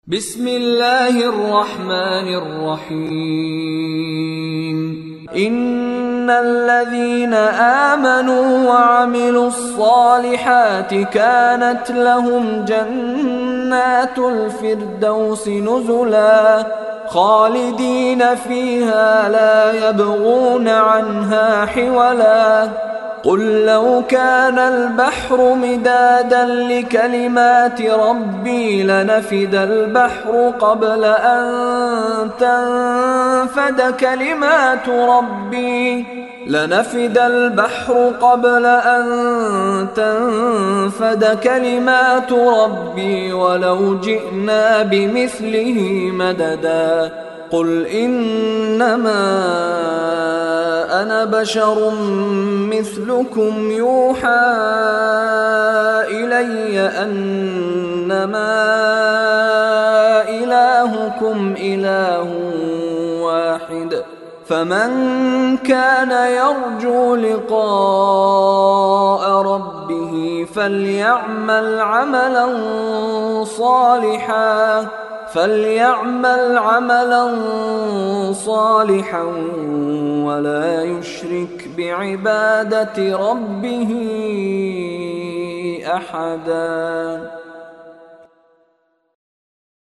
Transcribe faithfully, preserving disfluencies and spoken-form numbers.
بسم الله الرحمن الرحيم إن الذين آمنوا وعملوا الصالحات كانت لهم جنات الفردوس نزلا خالدين فيها لا يبغون عنها حولا قل لو كان البحر مدادا لكلمات ربي لنفد البحر قبل أن تنفد كلمات ربي لنفد البحر قبل أن تنفد كلمات ربي ولو جئنا بمثله مددا قل إنما أنا بشر مثلكم يوحى إلي أنما إلهكم إله واحد فمن كان يرجو لقاء ربه فليعمل عملا صالحا فليعمل عملا صالحا ولا يشرك بعبادة ربه أحدا.